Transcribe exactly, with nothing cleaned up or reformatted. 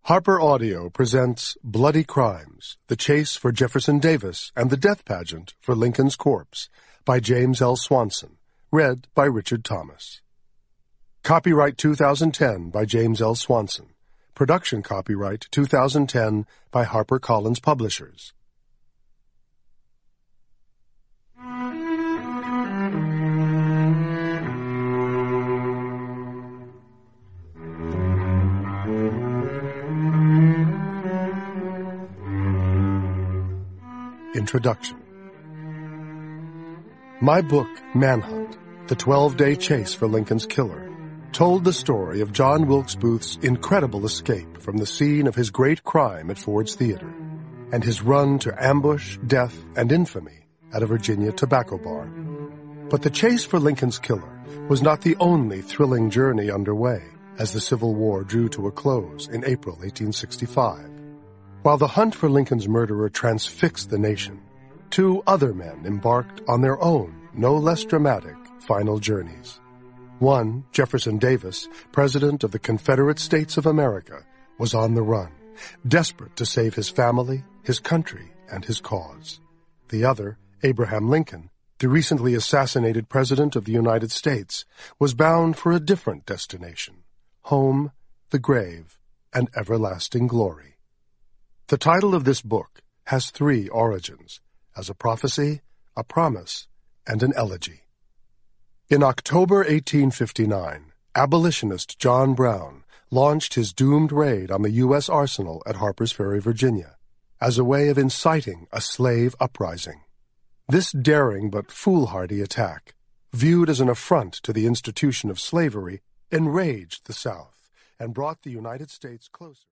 Harper Audio presents Bloody Crimes, The Chase for Jefferson Davis and the Death Pageant for Lincoln's Corpse by James L. Swanson, read by Richard Thomas. Copyright two thousand ten by James L. Swanson. Production copyright two thousand ten by HarperCollins Publishers. Introduction. My book, Manhunt, The twelve-Day Chase for Lincoln's Killer, told the story of John Wilkes Booth's incredible escape from the scene of his great crime at Ford's Theater and his run to ambush, death, and infamy at a Virginia tobacco barn. But the chase for Lincoln's killer was not the only thrilling journey underway as the Civil War drew to a close in April eighteen sixty-five. While the hunt for Lincoln's murderer transfixed the nation, two other men embarked on their own, no less dramatic, final journeys. One, Jefferson Davis, President of the Confederate States of America, was on the run, desperate to save his family, his country, and his cause. The other, Abraham Lincoln, the recently assassinated President of the United States, was bound for a different destination: home, the grave, and everlasting glory. The title of this book has three origins: as a prophecy, a promise, and an elegy. In October eighteen fifty-nine, abolitionist John Brown launched his doomed raid on the U S arsenal at Harper's Ferry, Virginia, as a way of inciting a slave uprising. This daring but foolhardy attack, viewed as an affront to the institution of slavery, enraged the South and brought the United States closer.